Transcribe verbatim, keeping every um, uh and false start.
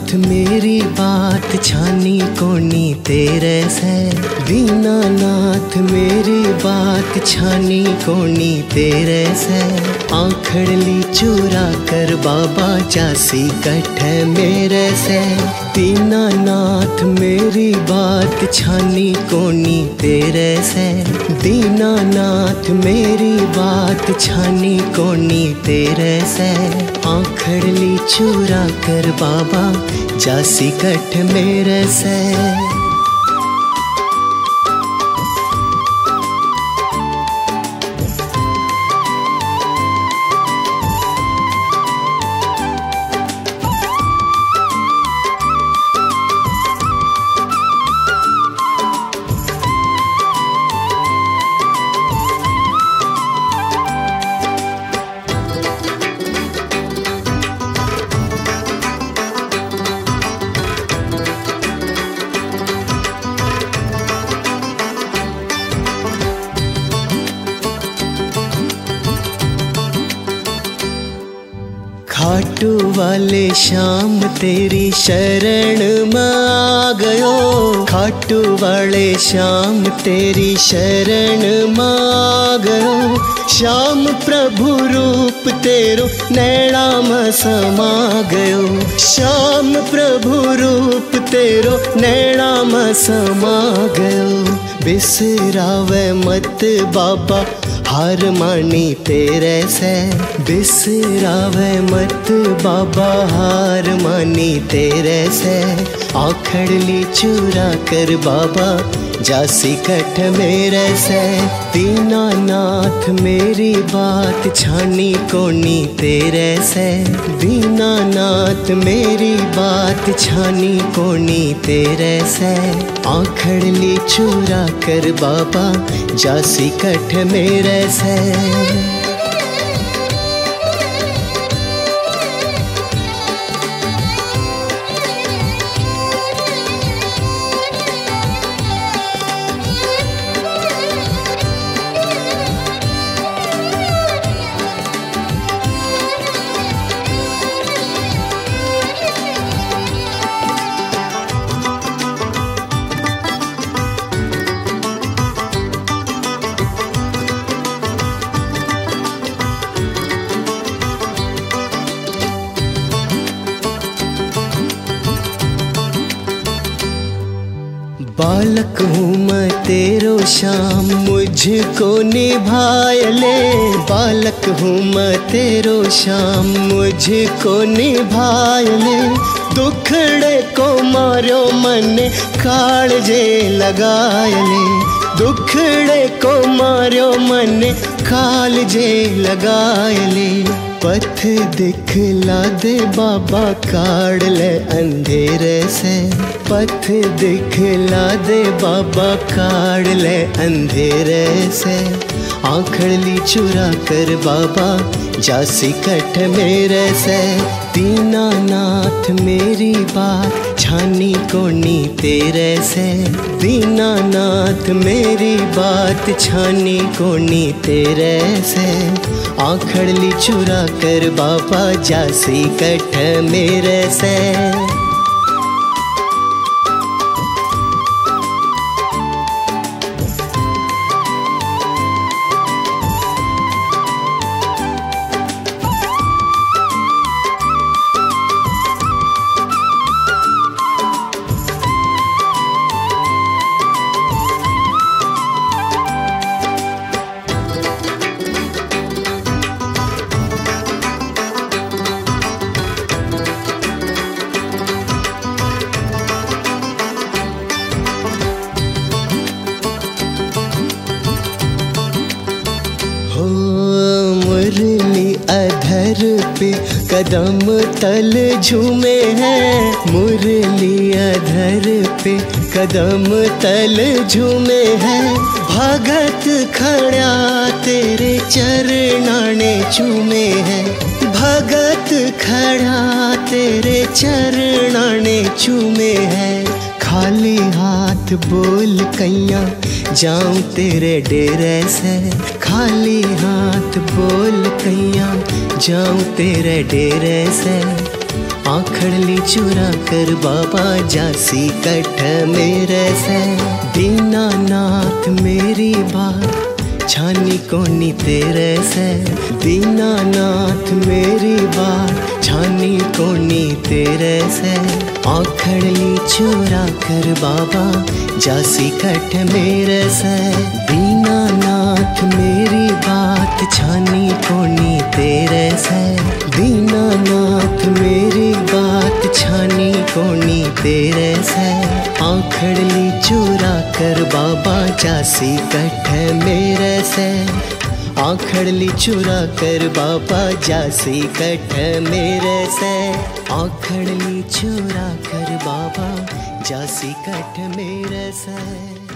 मेरी बात छानी कोनी तेरे से। दीनानाथ मेरी बात छानी कोनी तेरे से। आखड़ली चुरा कर बाबा जासी कठ मेरे से। दीनानाथ मेरी बात छानी कोनी तेरे से। दीनानाथ मेरी बात छानी कोनी तेरे से। आखड़ली चुरा कर बाबा जासी कठ मेरे से। खाटू वाले श्याम तेरी शरण में आ गयो। खाटू वाले श्याम तेरी शरण में आ गयो। श्याम प्रभु रूप तेरो नैना में समा गयो। श्याम प्रभु रूप तेरो नैना में समा गयो। बिसरावे मत बाबा हार मानी तेरे से। बिसरावे मत बाबा हार मानी तेरे से। आखड़ली चुरा कर बाबा जासी कठ मेरे से। दीनानाथ मेरी बात छानी कोनी तेरे से। दीनानाथ मेरी बात छानी कोनी तेरे से। आखड़ली चुरा कर बाबा जासी कठ मेरे से। बालक हूँ मैं तेरो श्याम मुझको निभाय ले। बालक हूँ मैं तेरो श्याम मुझको निभाय ले। दुखड़े को मारो मन कालजे लगाय ले। दुखड़े को मारो मन कालजे लगाय ले। पथ दिखला दे बाबा काढ़ ले अंधेरे से। पथ दिखला दे बाबा काढ़ ले अंधेरे से। आखड़ली चुरा कर बाबा जासी कठ मेरे से। दीनानाथ मेरी बात छानी कोनी तेरे से। दीनानाथ मेरी बात छानी कोनी तेरे से। आखड़ली चुरा कर बाबा जासी कठ मेरे से। मुरली अधर पे कदम तल झूमे हैं। मुरली अधर पे कदम तल झूमे हैं। भगत खड़ा तेरे चरणाने चूमे हैं। भगत खड़ा तेरे चरणाने चूमे हैं। खाली हाथ बोल कैया जाऊं तेरे डेरे से। खाली हाथ बोल कैया जाऊं तेरे डेरे से। आखड़ली चुरा कर बाबा जासी कठ मेरे से। दीनानाथ मेरी बात छानी कोनी तेरे से। दीनानाथ मेरी बात छानी कोनी तेरे से। आखड़ली चुरा कर बाबा जासी कठ मेरे से। दीनानाथ मेरी बात छानी कोनी तेरे से। दीनानाथ मेरी बात छानी कोनी तेरे से। आखड़ली चुरा कर बाबा जासी कठ मेरे से। आखड़ली चुरा कर बाबा जासी कठ मेरे से। आखड़ली चुरा कर बाबा जासी कठ मेरे से।